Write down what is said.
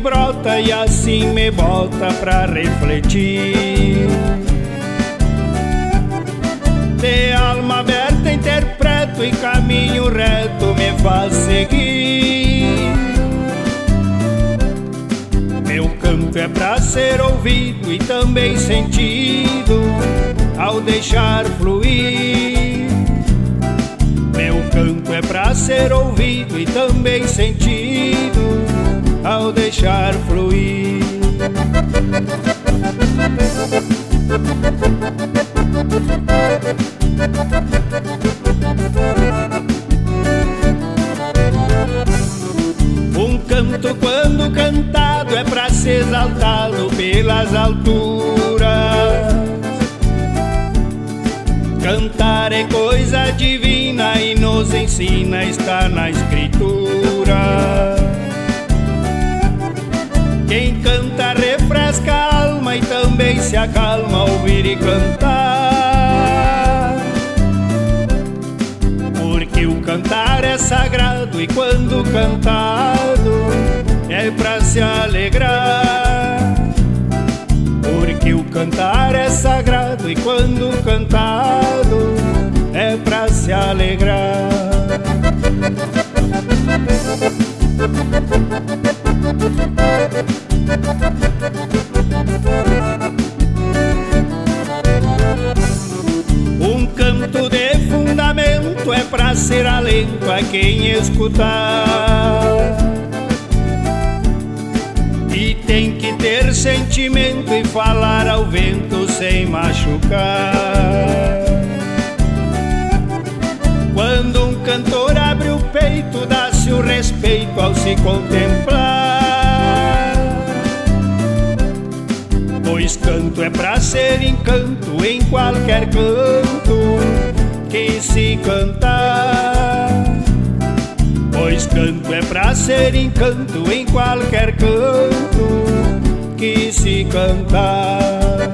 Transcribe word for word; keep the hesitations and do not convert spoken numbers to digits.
brota e assim me bota pra refletir. De alma aberta interpreto e caminho reto me faz seguir. Meu canto é pra ser ouvido e também sentido ao deixar fluir. Meu canto é pra ser ouvido e também sentido ao deixar fluir. Um canto quando cantado é pra ser exaltado pelas alturas. Cantar é coisa divina e nos ensina, está na escritura. Quem canta refresca a alma e também se acalma ao ouvir e cantar. Porque o cantar é sagrado e quando cantado é pra se alegrar. Porque o cantar é sagrado e quando cantado é pra se alegrar. Um canto de fundamento é pra ser alento a quem escutar. E tem que ter sentimento e falar ao vento sem machucar. Quando um cantor abre o peito, dá-se o respeito ao se contemplar. Pois canto é pra ser encanto em qualquer canto que se cantar. Pois canto é pra ser encanto em qualquer canto que se cantar.